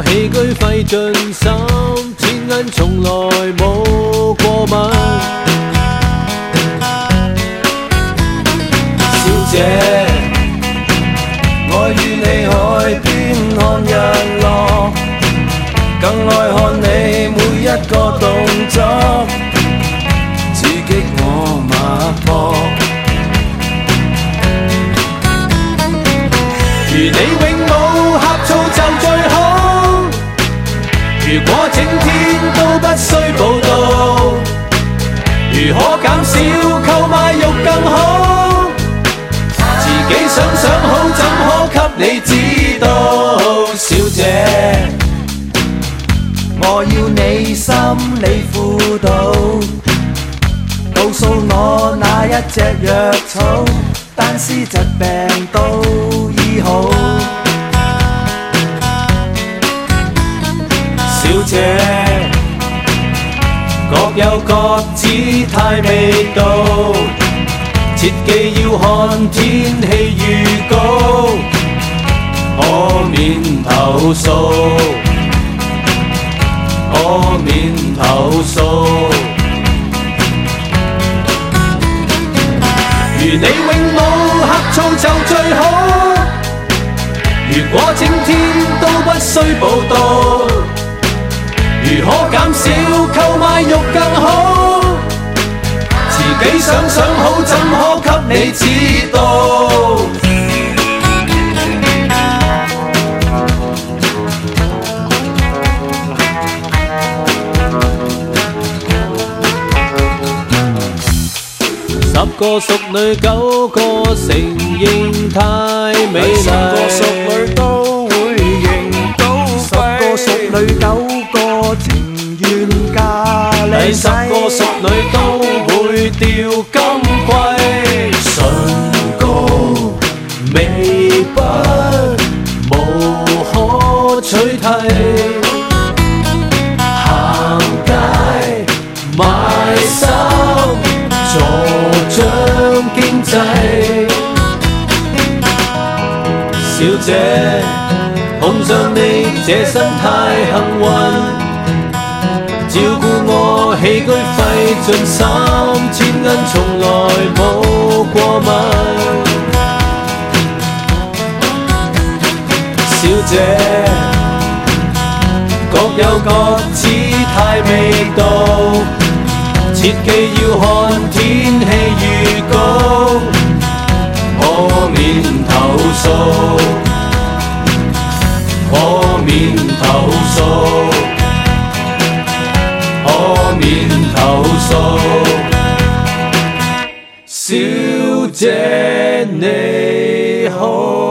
器具费尽心，千銀從來冇過問。小姐，我與你海邊看日落，更愛看你每一個動作，刺激我脈搏。如你永冇呷醋就最好，如果整天都不需報道，如可減少購買欲更好，自己想好怎可給你知道。小姐，我要你心理輔導，告訴我哪一隻藥草，單絲疾病都醫好。小姐，各有各姿態味道，切記要看天氣預告，可免投訴，可免投訴。如你永冇呷醋就最好，如果整天都不需報道，如可減少購買欲更好，自己想好怎可給你知道。10個淑女9個承認太美麗，10個淑女都會認到貴，10個淑女9個情願嫁你，10個淑女都會掉金龜。唇膏眉筆無可取替，行街買衫助長經濟。小姐，碰上你這身太幸運，照顧我起居費盡3000銀，從來冇過問。小姐，各有各姿態味道，切記要看天氣預告，可免投訴，可免投訴，可免投訴。小姐你好。